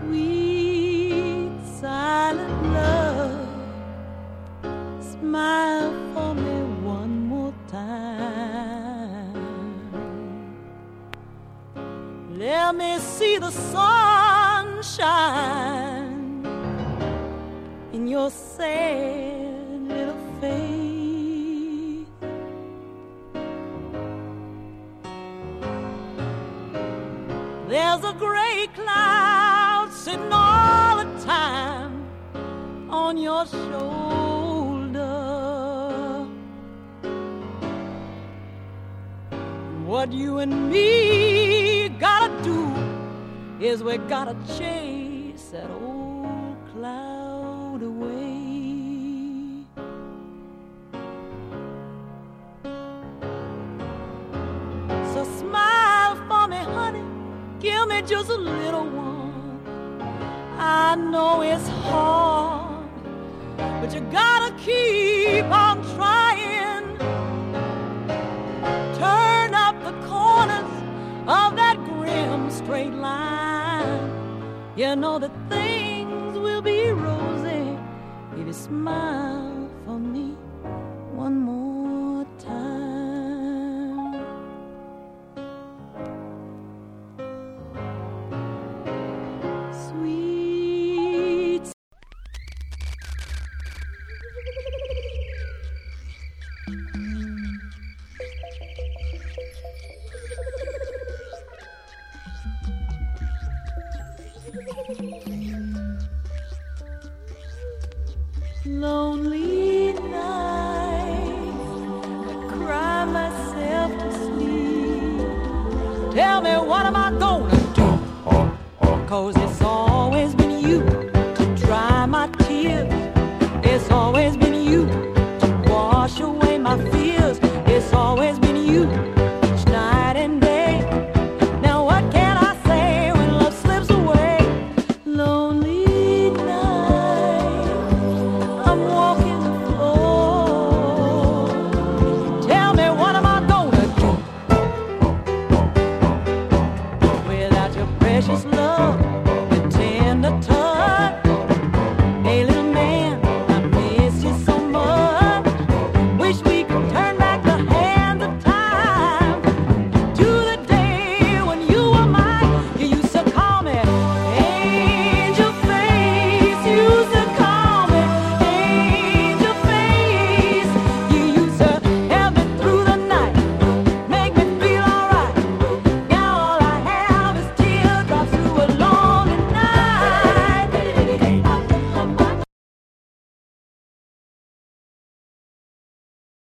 Sweet silent love, smile for me one more time. Let me see the sunshine in your sad little face. There's a gray cloud sitting all the time on your shoulder. What you and me gotta do is we gotta chase that old cloud away. So smile for me, honey, give me just a little one. I know it's hard, but you gotta keep on trying. Turn up the corners of that grim straight line. You know that things will be rosy if you smile for me one more time. Sweet lonely nights, I cry myself to sleep. Tell me, what am I gonna do? 'Cause it's always been you to dry my tears. It's always been you to wash away my fears. It's always been you each night and day. Now what can I say when love slips away? Lonely night, I'm walking the floor. Tell me, what am I gonna do without your precious love?